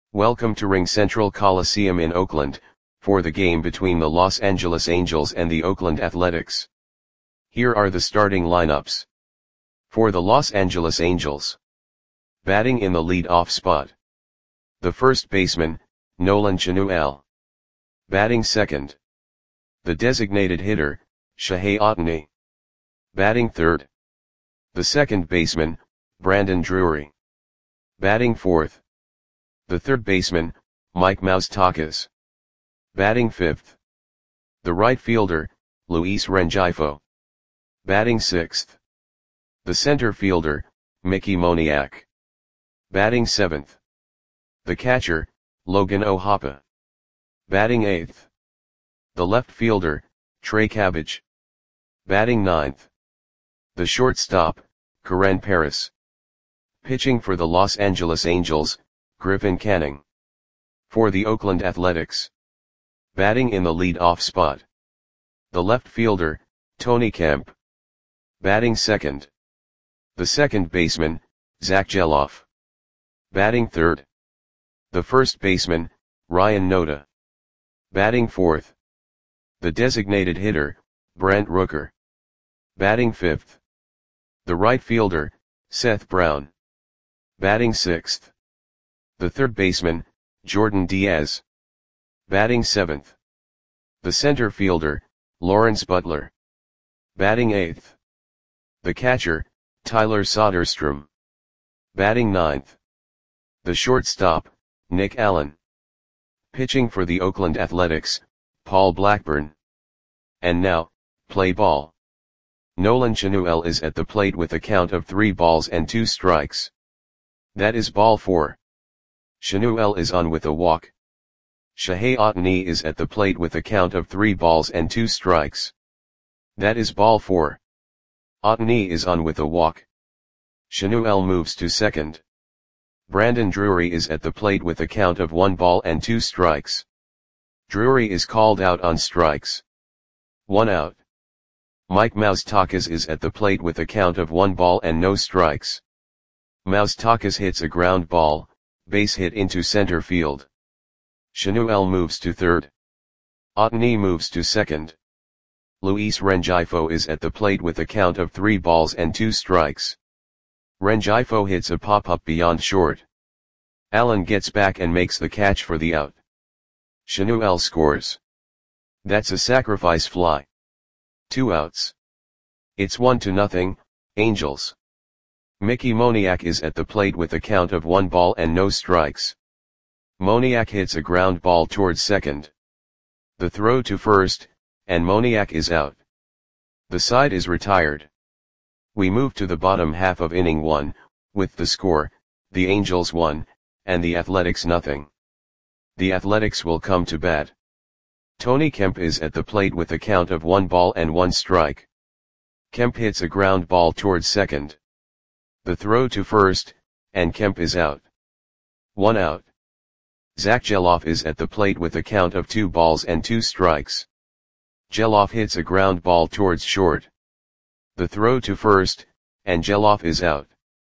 Welcome to RingCentral Coliseum in Oakland, for the game between the Los Angeles Angels and the Oakland Athletics. Here are the starting lineups. For the Los Angeles Angels. Batting in the lead-off spot. The first baseman, Nolan Chanuel. Batting second. The designated hitter, Shohei Ohtani. Batting third. The second baseman, Brandon Drury. Batting fourth. The third baseman, Mike Moustakas. Batting fifth. The right fielder, Luis Rengifo. Batting sixth. The center fielder, Mickey Moniak. Batting seventh. The catcher, Logan O'Hoppe. Batting eighth. The left fielder, Trey Cabbage. Batting ninth. The shortstop, Karen Paris. Pitching for the Los Angeles Angels, Griffin Canning. For the Oakland Athletics. Batting in the lead-off spot. The left fielder, Tony Kemp. Batting second. The second baseman, Zack Gelof. Batting third. The first baseman, Ryan Noda. Batting fourth. The designated hitter, Brent Rooker. Batting fifth. The right fielder, Seth Brown. Batting sixth. The third baseman, Jordan Diaz. Batting seventh. The center fielder, Lawrence Butler. Batting eighth. The catcher, Tyler Soderstrom. Batting ninth. The shortstop, Nick Allen. Pitching for the Oakland Athletics, Paul Blackburn. And now, play ball. Nolan Chanuel is at the plate with a count of 3 balls and 2 strikes. That is ball 4. Chanuel is on with a walk. Shohei Ohtani is at the plate with a count of 3 balls and 2 strikes. That is ball 4. Ohtani is on with a walk. Chanuel moves to second. Brandon Drury is at the plate with a count of 1 ball and 2 strikes. Drury is called out on strikes. 1 out. Mike Moustakas is at the plate with a count of 1 ball and no strikes. Moustakas hits a ground ball, base hit into center field. Chanuel moves to third. Ohtani moves to second. Luis Rengifo is at the plate with a count of 3 balls and 2 strikes. Rengifo hits a pop-up beyond short. Allen gets back and makes the catch for the out. Chanuel scores. That's a sacrifice fly. 2 outs. It's 1-0, Angels. Mickey Moniak is at the plate with a count of 1 ball and no strikes. Moniak hits a ground ball towards second. The throw to first, and Moniak is out. The side is retired. We move to the bottom half of inning 1, with the score, the Angels 1, and the Athletics 0. The Athletics will come to bat. Tony Kemp is at the plate with a count of 1 ball and 1 strike. Kemp hits a ground ball towards second. The throw to first, and Kemp is out. 1 out. Zack Gelof is at the plate with a count of 2 balls and 2 strikes. Gelof hits a ground ball towards short. The throw to first, and Gelof is out.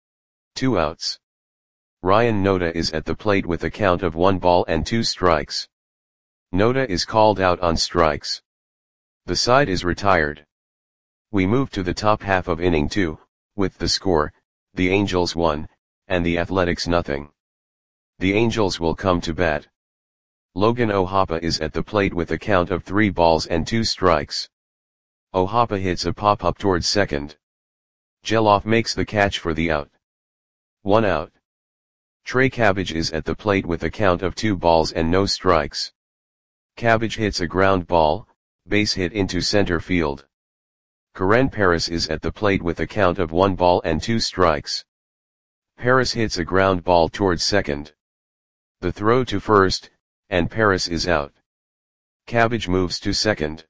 2 outs. Ryan Noda is at the plate with a count of 1 ball and 2 strikes. Noda is called out on strikes. The side is retired. We move to the top half of inning 2, with the score, the Angels 1, and the Athletics 0. The Angels will come to bat. Logan O'Hoppe is at the plate with a count of 3 balls and 2 strikes. O'Hoppe hits a pop-up towards second. Gelof makes the catch for the out. 1 out. Trey Cabbage is at the plate with a count of 2 balls and no strikes. Cabbage hits a ground ball, base hit into center field. Karen Paris is at the plate with a count of 1 ball and 2 strikes. Paris hits a ground ball towards second. The throw to first, and Paris is out. Cabbage moves to second.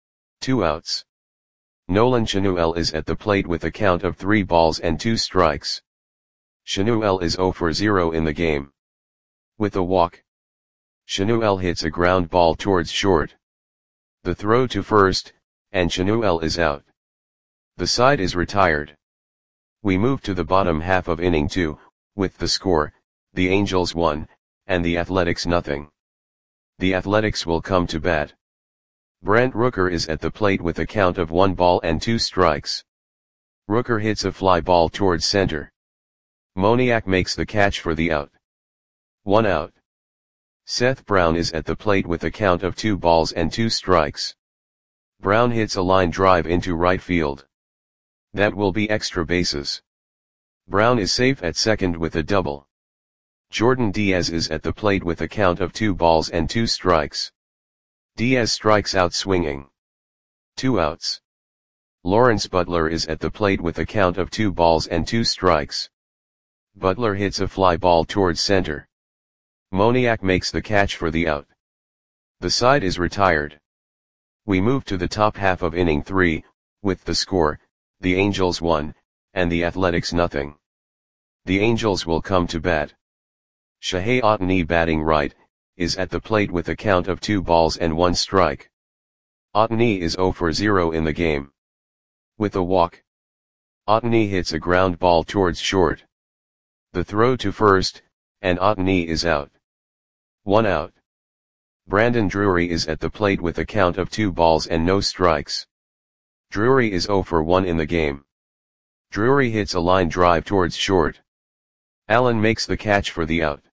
2 outs. Nolan Chanuel is at the plate with a count of 3 balls and 2 strikes. Chanuel is 0 for 0 in the game. With a walk. Chanuel hits a ground ball towards short. The throw to first, and Chanuel is out. The side is retired. We move to the bottom half of inning 2, with the score, the Angels 1, and the Athletics nothing. The Athletics will come to bat. Brent Rooker is at the plate with a count of 1 ball and 2 strikes. Rooker hits a fly ball towards center. Moniak makes the catch for the out. 1 out. Seth Brown is at the plate with a count of 2 balls and 2 strikes. Brown hits a line drive into right field. That will be extra bases. Brown is safe at second with a double. Jordan Diaz is at the plate with a count of 2 balls and 2 strikes. Diaz strikes out swinging. 2 outs. Lawrence Butler is at the plate with a count of 2 balls and 2 strikes. Butler hits a fly ball towards center. Moniak makes the catch for the out. The side is retired. We move to the top half of inning 3, with the score, the Angels 1, and the Athletics nothing. The Angels will come to bat. Shohei Ohtani batting right, is at the plate with a count of 2 balls and 1 strike. Ohtani is 0 for 0 in the game. With a walk, Ohtani hits a ground ball towards short. The throw to first, and Ohtani is out. 1 out. Brandon Drury is at the plate with a count of 2 balls and no strikes. Drury is 0 for 1 in the game. Drury hits a line drive towards short. Allen makes the catch for the out.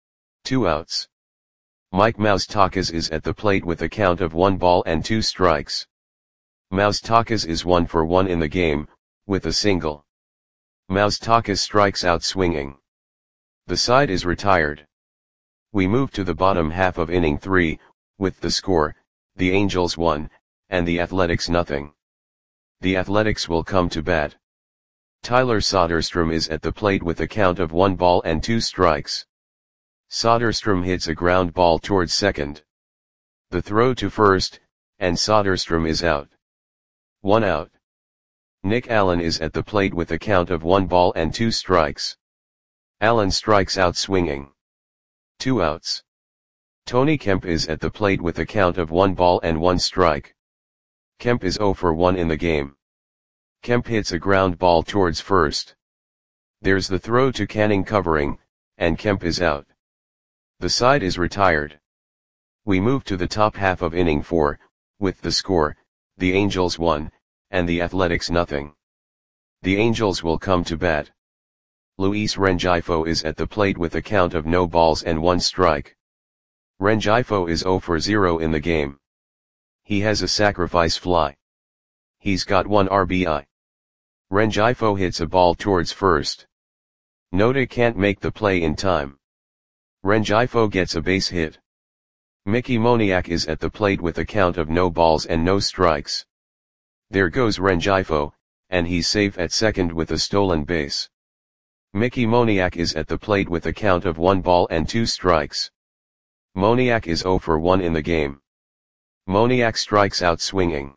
2 outs. Mike Moustakas is at the plate with a count of 1 ball and 2 strikes. Moustakas is 1 for 1 in the game, with a single. Moustakas strikes out swinging. The side is retired. We move to the bottom half of inning 3, with the score, the Angels 1, and the Athletics nothing. The Athletics will come to bat. Tyler Soderstrom is at the plate with a count of 1 ball and 2 strikes. Soderstrom hits a ground ball towards second. The throw to first, and Soderstrom is out. 1 out. Nick Allen is at the plate with a count of 1 ball and 2 strikes. Allen strikes out swinging. 2 outs. Tony Kemp is at the plate with a count of 1 ball and 1 strike. Kemp is 0 for 1 in the game. Kemp hits a ground ball towards first. There's the throw to Canning covering, and Kemp is out. The side is retired. We move to the top half of inning 4, with the score, the Angels 1, and the Athletics nothing. The Angels will come to bat. Luis Rengifo is at the plate with a count of no balls and 1 strike. Rengifo is 0 for 0 in the game. He has a sacrifice fly. He's got 1 RBI. Rengifo hits a ball towards first. Noda can't make the play in time. Rengifo gets a base hit. Mickey Moniak is at the plate with a count of no balls and no strikes. There goes Rengifo, and he's safe at second with a stolen base. Mickey Moniak is at the plate with a count of 1 ball and 2 strikes. Moniak is 0 for 1 in the game. Moniak strikes out swinging.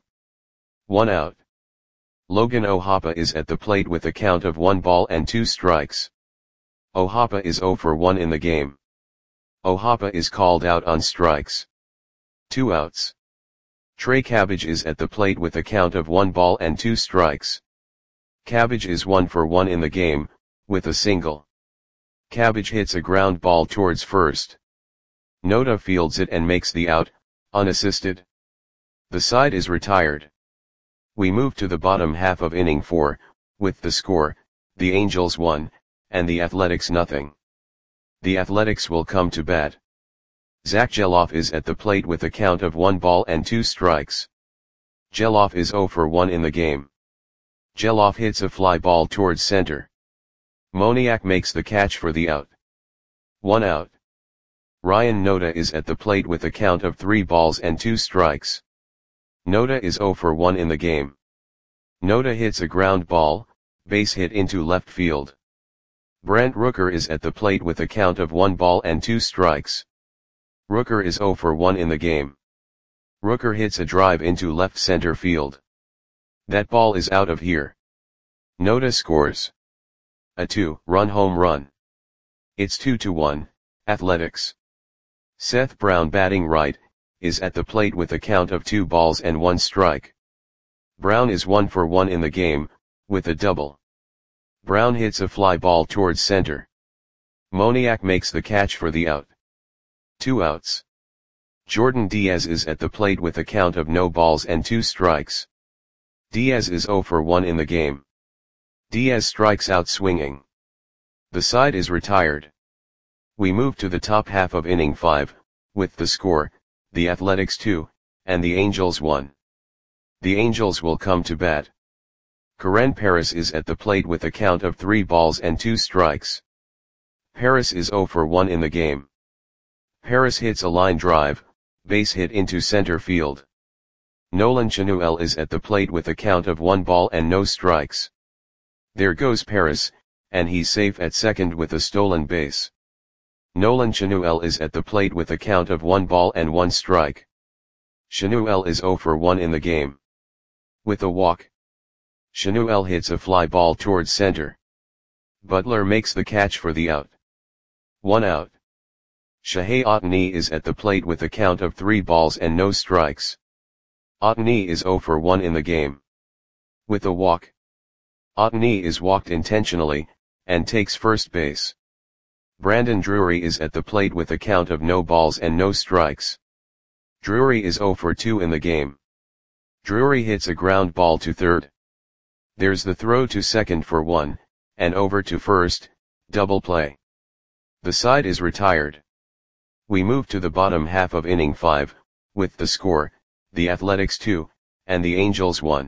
1 out. Logan O'Hoppe is at the plate with a count of 1 ball and 2 strikes. O'Hoppe is 0 for 1 in the game. O'Hoppe is called out on strikes. 2 outs. Trey Cabbage is at the plate with a count of 1 ball and 2 strikes. Cabbage is 1 for 1 in the game, with a single. Cabbage hits a ground ball towards first. Noda fields it and makes the out, unassisted. The side is retired. We move to the bottom half of inning 4, with the score, the Angels 1, and the Athletics nothing. The Athletics will come to bat. Zach Geloff is at the plate with a count of 1 ball and 2 strikes. Geloff is 0 for 1 in the game. Geloff hits a fly ball towards center. Moniak makes the catch for the out. 1 out. Ryan Noda is at the plate with a count of 3 balls and 2 strikes. Noda is 0 for 1 in the game. Noda hits a ground ball, base hit into left field. Brent Rooker is at the plate with a count of 1 ball and 2 strikes. Rooker is 0 for 1 in the game. Rooker hits a drive into left center field. That ball is out of here. Noda scores a 2-run home run. It's 2-1, Athletics. Seth Brown batting right, is at the plate with a count of 2 balls and 1 strike. Brown is 1 for 1 in the game, with a double. Brown hits a fly ball towards center. Moniak makes the catch for the out. 2 outs. Jordan Diaz is at the plate with a count of no balls and 2 strikes. Diaz is 0 for 1 in the game. Diaz strikes out swinging. The side is retired. We move to the top half of inning 5, with the score, the Athletics 2, and the Angels 1. The Angels will come to bat. Karen Paris is at the plate with a count of 3 balls and 2 strikes. Paris is 0 for 1 in the game. Paris hits a line drive, base hit into center field. Nolan Chanuel is at the plate with a count of 1 ball and no strikes. There goes Paris, and he's safe at second with a stolen base. Nolan Chanuel is at the plate with a count of 1 ball and 1 strike. Chanuel is 0 for 1 in the game. With a walk, Chanuel hits a fly ball towards center. Butler makes the catch for the out. 1 out. Shohei Ohtani is at the plate with a count of 3 balls and no strikes. Ohtani is 0 for 1 in the game. With a walk, Ohtani is walked intentionally, and takes first base. Brandon Drury is at the plate with a count of no balls and no strikes. Drury is 0 for 2 in the game. Drury hits a ground ball to third. There's the throw to second for 1, and over to first, double play. The side is retired. We move to the bottom half of inning 5, with the score, the Athletics 2, and the Angels 1.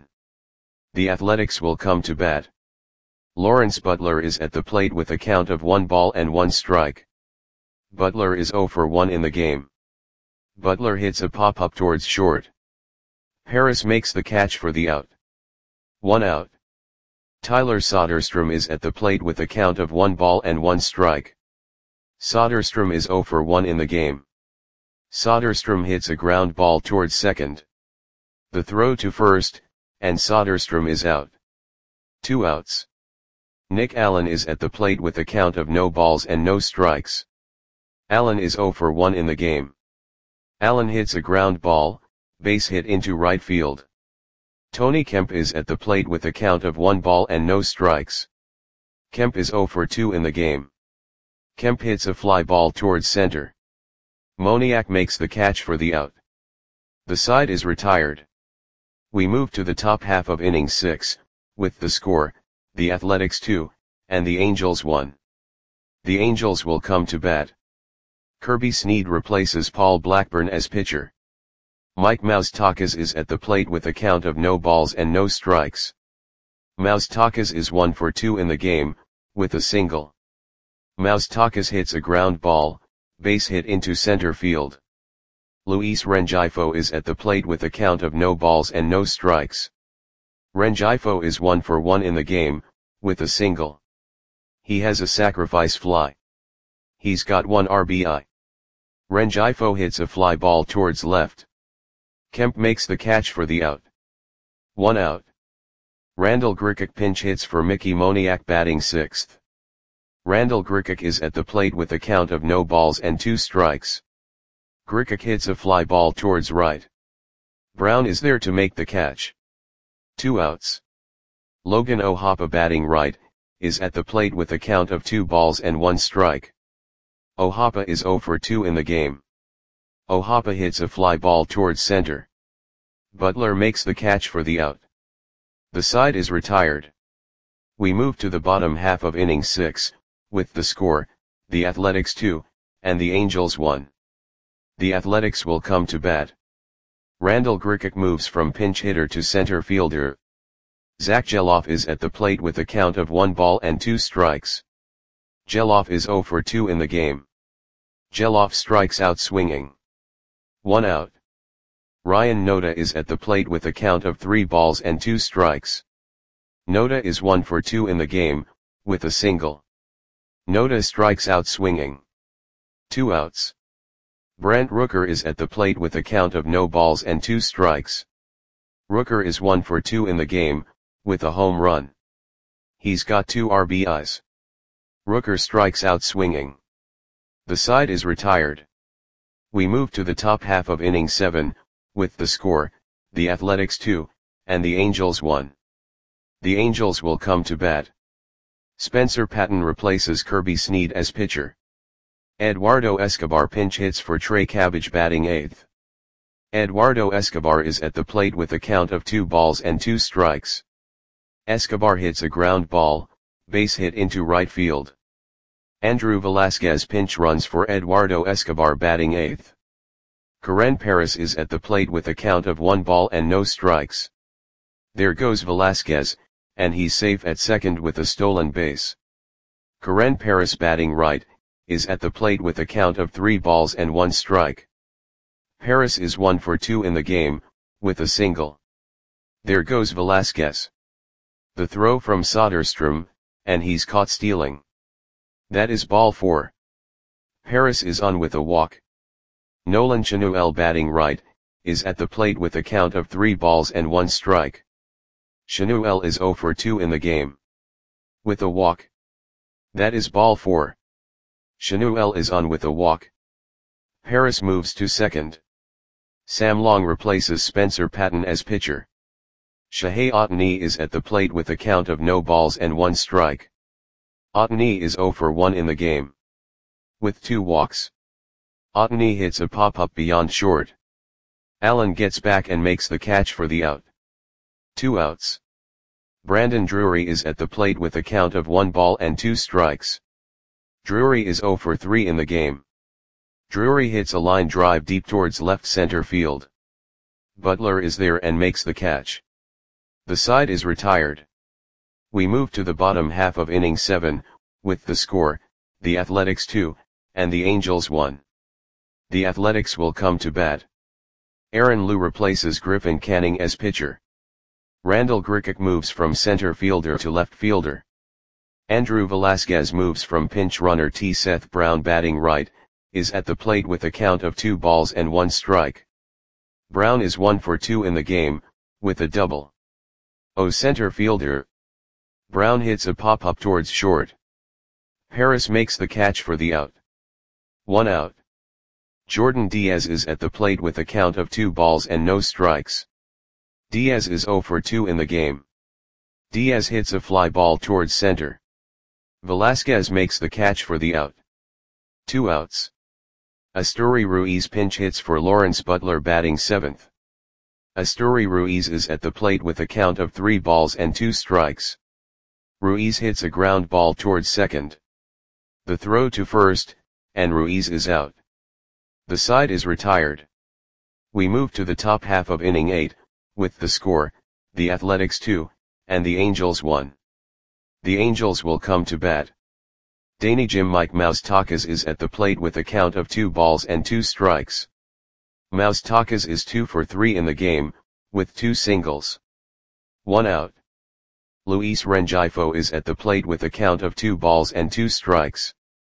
The Athletics will come to bat. Lawrence Butler is at the plate with a count of 1 ball and 1 strike. Butler is 0 for 1 in the game. Butler hits a pop-up towards short. Paris makes the catch for the out. 1 out. Tyler Soderstrom is at the plate with a count of 1 ball and 1 strike. Soderstrom is 0 for 1 in the game. Soderstrom hits a ground ball towards second. The throw to first, and Soderstrom is out. 2 outs. Nick Allen is at the plate with a count of no balls and no strikes. Allen is 0 for 1 in the game. Allen hits a ground ball, base hit into right field. Tony Kemp is at the plate with a count of 1 ball and no strikes. Kemp is 0 for 2 in the game. Kemp hits a fly ball towards center. Moniak makes the catch for the out. The side is retired. We move to the top half of inning 6, with the score, the Athletics 2, and the Angels 1. The Angels will come to bat. Kirby Snead replaces Paul Blackburn as pitcher. Mike Moustakas is at the plate with a count of no balls and no strikes. Moustakas is 1 for 2 in the game, with a single. Moustakas hits a ground ball, base hit into center field. Luis Rengifo is at the plate with a count of no balls and no strikes. Rengifo is 1 for 1 in the game, with a single. He has a sacrifice fly. He's got 1 RBI. Rengifo hits a fly ball towards left. Kemp makes the catch for the out. 1 out. Randall Grichuk pinch hits for Mickey Moniak batting 6th. Randall Grichuk is at the plate with a count of no balls and 2 strikes. Grichuk hits a fly ball towards right. Brown is there to make the catch. 2 outs. Logan O'Hoppe batting right, is at the plate with a count of 2 balls and 1 strike. O'Hoppe is 0 for 2 in the game. O'Hoppe hits a fly ball towards center. Butler makes the catch for the out. The side is retired. We move to the bottom half of inning 6, with the score, the Athletics 2, and the Angels 1. The Athletics will come to bat. Randall Grichuk moves from pinch hitter to center fielder. Zach Geloff is at the plate with a count of 1 ball and 2 strikes. Geloff is 0 for 2 in the game. Geloff strikes out swinging. 1 out. Ryan Noda is at the plate with a count of 3 balls and 2 strikes. Noda is 1 for 2 in the game, with a single. Noda strikes out swinging. 2 outs. Brent Rooker is at the plate with a count of no balls and 2 strikes. Rooker is 1 for 2 in the game, with a home run. He's got 2 RBIs. Rooker strikes out swinging. The side is retired. We move to the top half of inning 7, with the score, the Athletics 2, and the Angels 1. The Angels will come to bat. Spencer Patton replaces Kirby Snead as pitcher. Eduardo Escobar pinch hits for Trey Cabbage batting 8th. Eduardo Escobar is at the plate with a count of 2 balls and 2 strikes. Escobar hits a ground ball, base hit into right field. Andrew Velasquez pinch runs for Eduardo Escobar batting 8th. Karen Paris is at the plate with a count of 1 ball and no strikes. There goes Velasquez, and he's safe at second with a stolen base. Karen Paris batting right, is at the plate with a count of 3 balls and 1 strike. Paris is 1 for 2 in the game, with a single. There goes Velasquez. The throw from Soderstrom, and he's caught stealing. That is ball 4. Paris is on with a walk. Nolan Chanuel batting right, is at the plate with a count of 3 balls and 1 strike. Chanuel is 0 for 2 in the game. With a walk. That is ball 4. Chanuel is on with a walk. Paris moves to second. Sam Long replaces Spencer Patton as pitcher. Shohei Ohtani is at the plate with a count of no balls and 1 strike. Ohtani is 0 for 1 in the game. With 2 walks. Ohtani hits a pop-up beyond short. Allen gets back and makes the catch for the out. 2 outs. Brandon Drury is at the plate with a count of 1 ball and 2 strikes. Drury is 0 for 3 in the game. Drury hits a line drive deep towards left center field. Butler is there and makes the catch. The side is retired. We move to the bottom half of inning 7, with the score, the Athletics 2, and the Angels 1. The Athletics will come to bat. Aaron Liu replaces Griffin Canning as pitcher. Randall Grichuk moves from center fielder to left fielder. Andrew Velasquez moves from pinch runner T. Seth Brown batting right, is at the plate with a count of 2 balls and 1 strike. Brown is 1 for 2 in the game, with a double. Center fielder. Brown hits a pop-up towards short. Paris makes the catch for the out. 1 out. Jordan Diaz is at the plate with a count of 2 balls and no strikes. Diaz is 0 for 2 in the game. Diaz hits a fly ball towards center. Velasquez makes the catch for the out. 2 outs. Asturi Ruiz pinch hits for Lawrence Butler batting 7th. Asturi Ruiz is at the plate with a count of 3 balls and 2 strikes. Ruiz hits a ground ball towards second. The throw to first, and Ruiz is out. The side is retired. We move to the top half of inning 8, with the score, the Athletics 2, and the Angels 1. The Angels will come to bat. Danny Jim Mike Moustakas is at the plate with a count of 2 balls and 2 strikes. Moustakas is 2 for 3 in the game, with 2 singles. 1 out. Luis Rengifo is at the plate with a count of 2 balls and 2 strikes.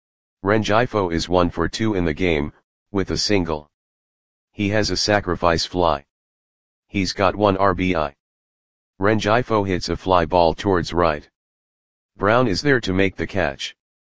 Rengifo is 1 for 2 in the game, with a single. He has a sacrifice fly. He's got 1 RBI. Rengifo hits a fly ball towards right. Brown is there to make the catch.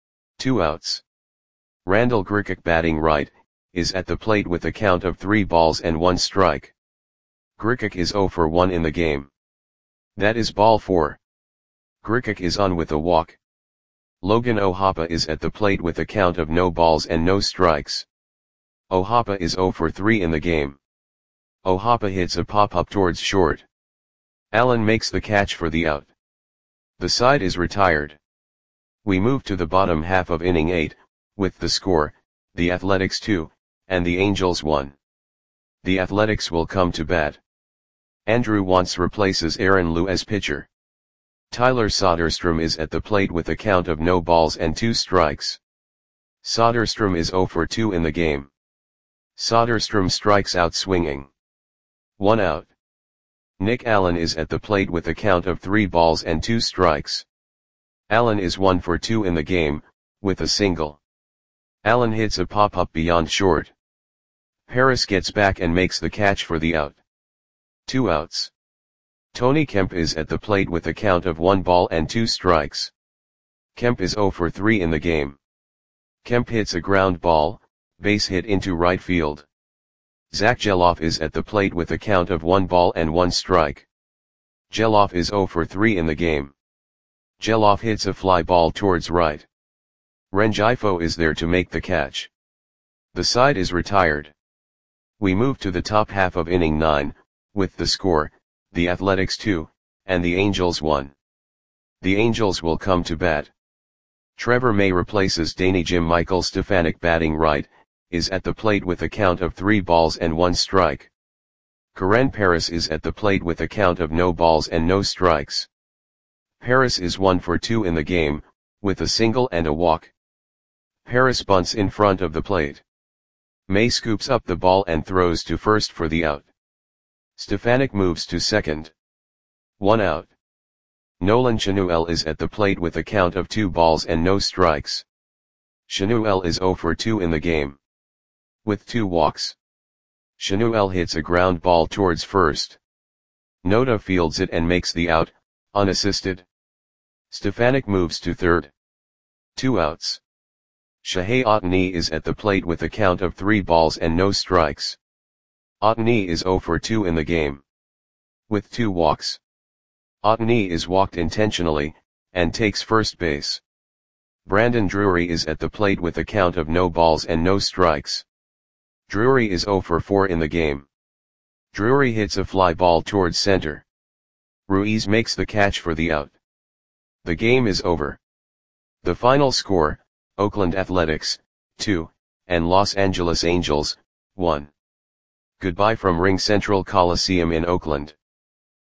2 outs. Randall Grichuk batting right, is at the plate with a count of 3 balls and 1 strike. Grichuk is 0 for 1 in the game. That is ball 4. Grichuk is on with a walk. Logan O'Hoppe is at the plate with a count of no balls and no strikes. O'Hoppe is 0 for 3 in the game. O'Hoppe hits a pop-up towards short. Allen makes the catch for the out. The side is retired. We move to the bottom half of inning 8, with the score, the Athletics 2, and the Angels 1. The Athletics will come to bat. Andrew Wantz replaces Aaron Liu as pitcher. Tyler Soderstrom is at the plate with a count of no balls and 2 strikes. Soderstrom is 0 for 2 in the game. Soderstrom strikes out swinging. 1 out. Nick Allen is at the plate with a count of 3 balls and 2 strikes. Allen is 1 for 2 in the game, with a single. Allen hits a pop-up beyond short. Paris gets back and makes the catch for the out. 2 outs. Tony Kemp is at the plate with a count of 1 ball and 2 strikes. Kemp is 0 for 3 in the game. Kemp hits a ground ball, base hit into right field. Zach Geloff is at the plate with a count of 1 ball and 1 strike. Geloff is 0 for 3 in the game. Geloff hits a fly ball towards right. Rengifo is there to make the catch. The side is retired. We move to the top half of inning 9, with the score, the Athletics 2, and the Angels 1. The Angels will come to bat. Trevor May replaces Danny Jim Michael Stefanik batting right, is at the plate with a count of 3 balls and 1 strike. Karen Paris is at the plate with a count of no balls and no strikes. Paris is 1 for 2 in the game, with a single and a walk. Paris bunts in front of the plate. May scoops up the ball and throws to first for the out. Stefanik moves to second. 1 out. Nolan Chanuel is at the plate with a count of 2 balls and no strikes. Chanuel is 0 for 2 in the game, with 2 walks. Chanuel hits a ground ball towards first. Noda fields it and makes the out, unassisted. Stefanik moves to third. 2 outs. Shohei Ohtani is at the plate with a count of 3 balls and no strikes. Ohtani is 0 for 2 in the game, with 2 walks. Ohtani is walked intentionally, and takes first base. Brandon Drury is at the plate with a count of no balls and no strikes. Drury is 0 for 4 in the game. Drury hits a fly ball towards center. Ruiz makes the catch for the out. The game is over. The final score, Oakland Athletics, 2, and Los Angeles Angels, 1. Goodbye from RingCentral Coliseum in Oakland.